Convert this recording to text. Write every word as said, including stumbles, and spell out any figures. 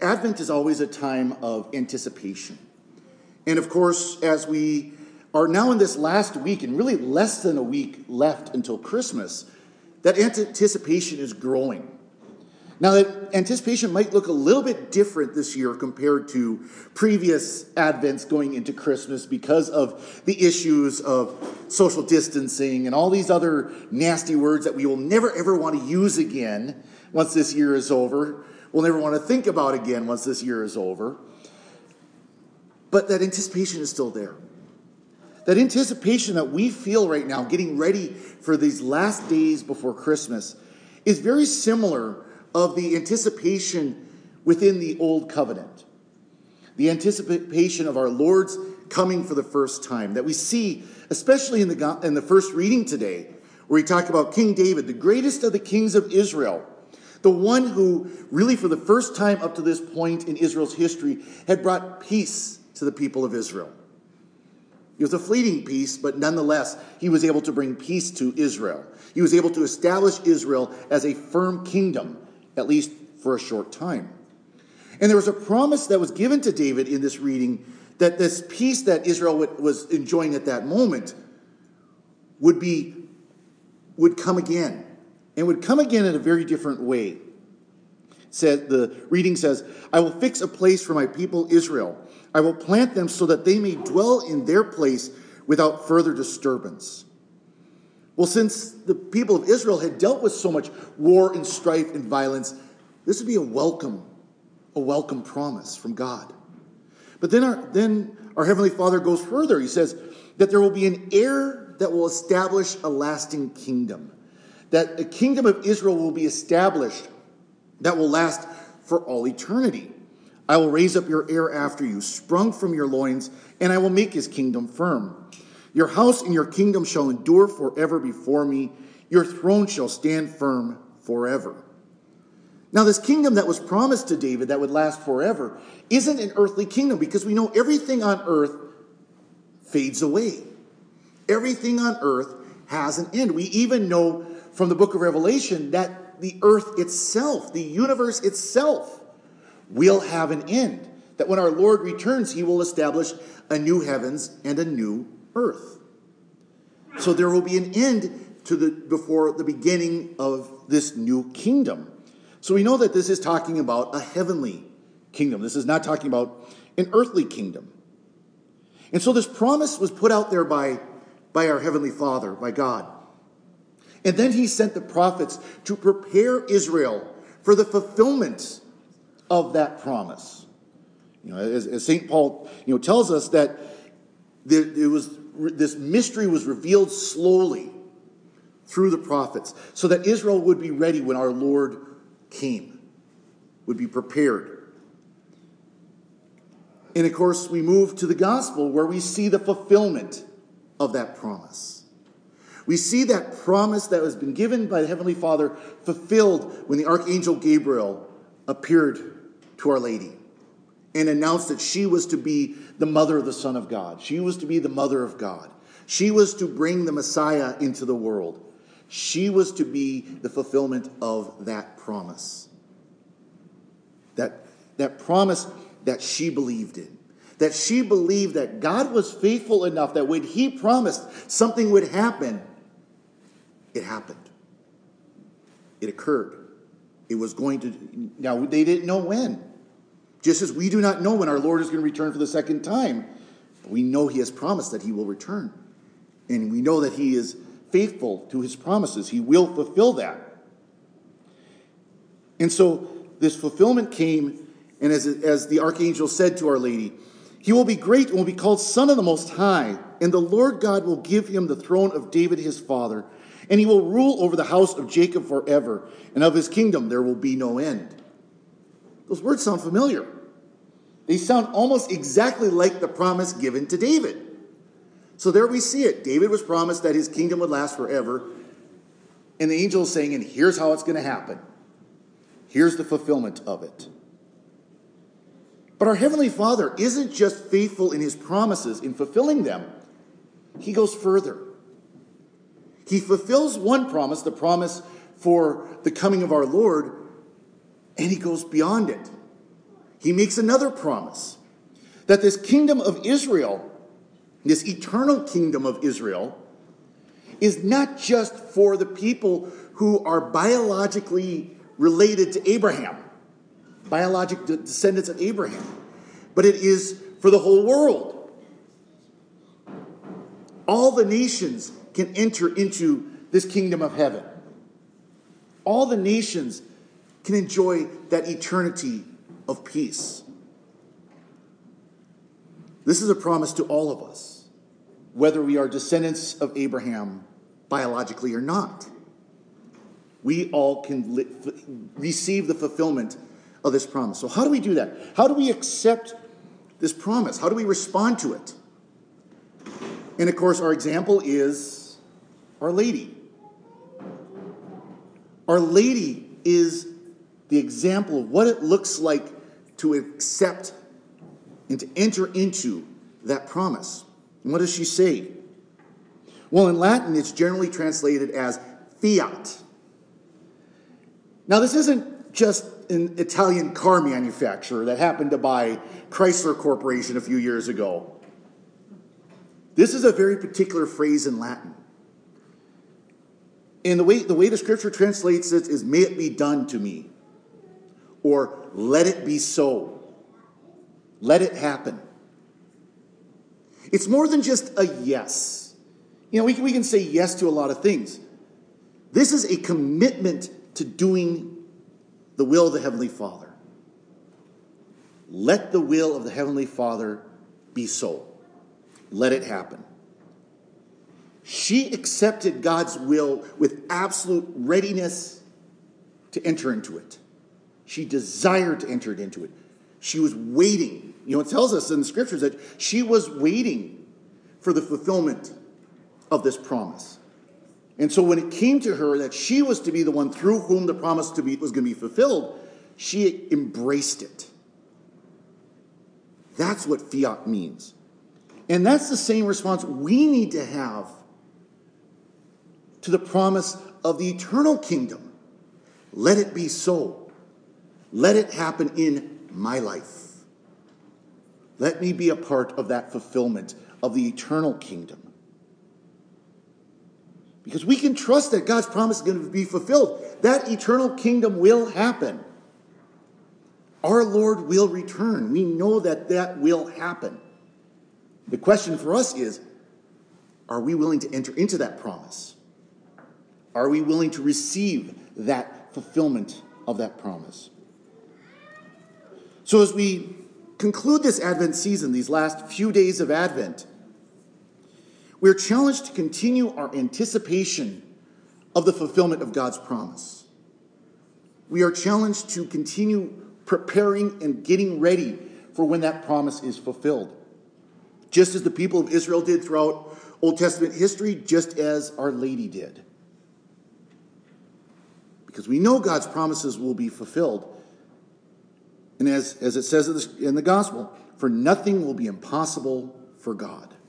Advent is always a time of anticipation. And of course, as we are now in this last week, and really less than a week left until Christmas, that anticipation is growing. Now, that anticipation might look a little bit different this year compared to previous Advents going into Christmas because of the issues of social distancing and all these other nasty words that we will never, ever want to use again once this year is over. We'll never want to think about again once this year is over. But that anticipation is still there. That anticipation that we feel right now, getting ready for these last days before Christmas, is very similar of the anticipation within the Old Covenant. The anticipation of our Lord's coming for the first time that we see, especially in the, in the first reading today, where we talk about King David, the greatest of the kings of Israel, the one who really for the first time up to this point in Israel's history had brought peace to the people of Israel. It was a fleeting peace, but nonetheless, he was able to bring peace to Israel. He was able to establish Israel as a firm kingdom, at least for a short time. And there was a promise that was given to David in this reading that this peace that Israel was enjoying at that moment would be, would come again, and would come again in a very different way. Said the reading says, "I will fix a place for my people Israel. I will plant them so that they may dwell in their place without further disturbance." Well, since the people of Israel had dealt with so much war and strife and violence, this would be a welcome, a welcome promise from God. But then our, then our Heavenly Father goes further. He says that there will be an heir that will establish a lasting kingdom. That a kingdom of Israel will be established that will last for all eternity. "I will raise up your heir after you, sprung from your loins, and I will make his kingdom firm. Your house and your kingdom shall endure forever before me. Your throne shall stand firm forever." Now, this kingdom that was promised to David that would last forever isn't an earthly kingdom, because we know everything on earth fades away. Everything on earth has an end. We even know from the book of Revelation that the earth itself, the universe itself, will have an end. That when our Lord returns, he will establish a new heavens and a new earth. So there will be an end to the before the beginning of this new kingdom. So we know that this is talking about a heavenly kingdom. This is not talking about an earthly kingdom. And so this promise was put out there by, by our Heavenly Father, by God. And then he sent the prophets to prepare Israel for the fulfillment of that promise. You know, as, as Saint Paul, you know, tells us that there, it was this mystery was revealed slowly through the prophets, so that Israel would be ready when our Lord came, would be prepared. And of course, we move to the gospel where we see the fulfillment of that promise. We see that promise that has been given by the Heavenly Father fulfilled when the Archangel Gabriel appeared to Our Lady and announced that she was to be the mother of the Son of God. She was to be the mother of God. She was to bring the Messiah into the world. She was to be the fulfillment of that promise. That, that promise that she believed in. That she believed that God was faithful enough that when he promised something would happen, it happened. It occurred. It was going to... Now, they didn't know when. Just as we do not know when our Lord is going to return for the second time, but we know he has promised that he will return. And we know that he is faithful to his promises. He will fulfill that. And so this fulfillment came, and as, as the archangel said to Our Lady, he will be great and will be called Son of the Most High, and the Lord God will give him the throne of David his father, and he will rule over the house of Jacob forever, and of his kingdom there will be no end. Those words sound familiar. They sound almost exactly like the promise given to David. So there we see it. David was promised that his kingdom would last forever, and the angel is saying, and here's how it's going to happen. Here's the fulfillment of it. But our Heavenly Father isn't just faithful in his promises, in fulfilling them. He goes further. He fulfills one promise, the promise for the coming of our Lord, and he goes beyond it. he makes another promise that this kingdom of Israel, this eternal kingdom of Israel, is not just for the people who are biologically related to Abraham, biologic descendants of Abraham, but it is for the whole world. All the nations can enter into this kingdom of heaven. All the nations can enjoy that eternity of peace. This is a promise to all of us, whether we are descendants of Abraham biologically or not. We all can li- f- receive the fulfillment of this promise. So how do we do that? How do we accept this promise? How do we respond to it? And of course, our example is Our Lady. Our Lady is the example of what it looks like to accept and to enter into that promise. And what does she say? Well, in Latin, it's generally translated as fiat. Now, this isn't just an Italian car manufacturer that happened to buy Chrysler Corporation a few years ago. This is a very particular phrase in Latin. And the way, the way the scripture translates it is, may it be done to me. Or, let it be so. Let it happen. It's more than just a yes. You know, we can, we can say yes to a lot of things. This is a commitment to doing the will of the Heavenly Father. Let the will of the Heavenly Father be so. Let it happen. She accepted God's will with absolute readiness to enter into it. She desired to enter into it. She was waiting. You know, it tells us in the scriptures that she was waiting for the fulfillment of this promise. And so when it came to her that she was to be the one through whom the promise to be was going to be fulfilled, she embraced it. That's what fiat means. And that's the same response we need to have to the promise of the eternal kingdom. Let it be so. Let it happen in my life. Let me be a part of that fulfillment of the eternal kingdom. Because we can trust that God's promise is going to be fulfilled. That eternal kingdom will happen. Our Lord will return. We know that that will happen. The question for us is, are we willing to enter into that promise? Are we willing to receive that fulfillment of that promise? So as we conclude this Advent season, these last few days of Advent, we're challenged to continue our anticipation of the fulfillment of God's promise. We are challenged to continue preparing and getting ready for when that promise is fulfilled. Just as the people of Israel did throughout Old Testament history, just as Our Lady did. Because we know God's promises will be fulfilled. And as, as it says in the, in the gospel, for nothing will be impossible for God.